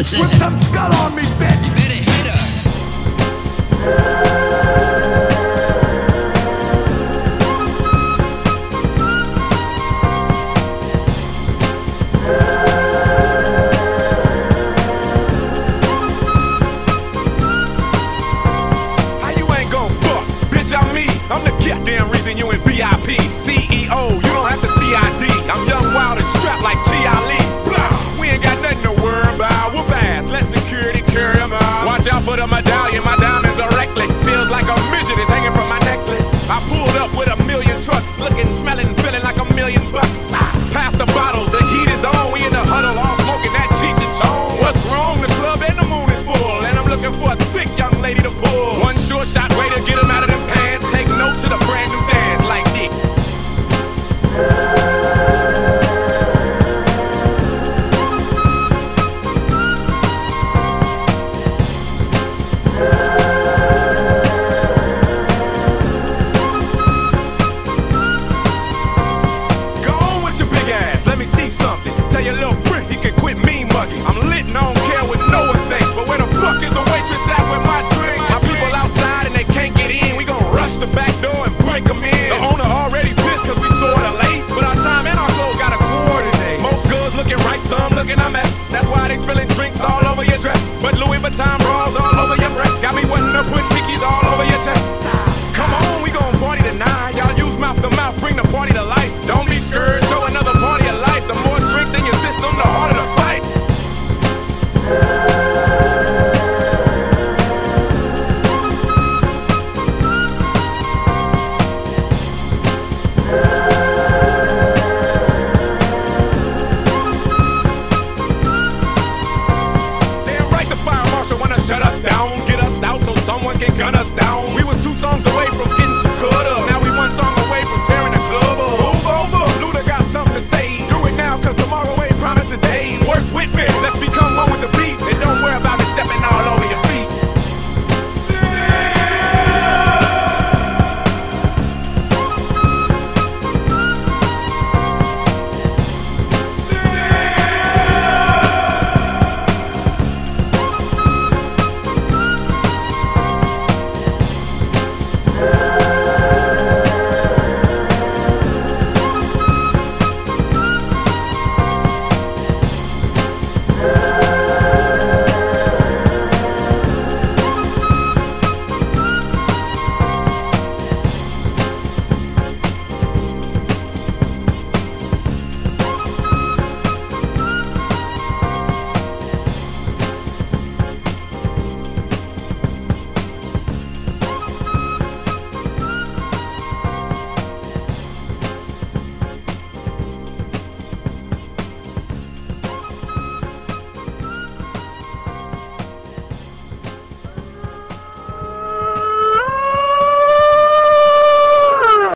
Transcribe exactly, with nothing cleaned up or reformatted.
Put some skull on me, bitch. You better hit her. How you ain't gon' fuck? Bitch, I'm me. I'm the goddamn reason you in V I P. C E O, you don't have to C I D. I'm young, wild, and strapped like G Ali. We ain't got nothing to worry about. Whoop ass, let security carry 'em out. Watch out for the medallion, my diamonds are reckless. Feels like a midget is hanging from my necklace. I pulled up with a million trucks, looking, smelling, feeling like a million bucks. Pass the bottles, the heat is on. We in the huddle, all smoking that Cheech and Chong. What's wrong? The club and the moon is full, and I'm looking for a thick young lady to pull. One sure shot way to get 'em out of them pants. Take note to the brand new dance like Nick. Tell your little friend he can quit mean mugging. I'm lit and I don't care what no one thinks. But where the fuck is the waitress at with my drink? My people outside and they can't get in. We gon' rush the back door and break them in. The owner already pissed cause we sorta late. But our time and our clothes gotta coordinate. Most girls looking right, some looking a mess. That's why they spilling drinks all over your dress. But Louis Vuitton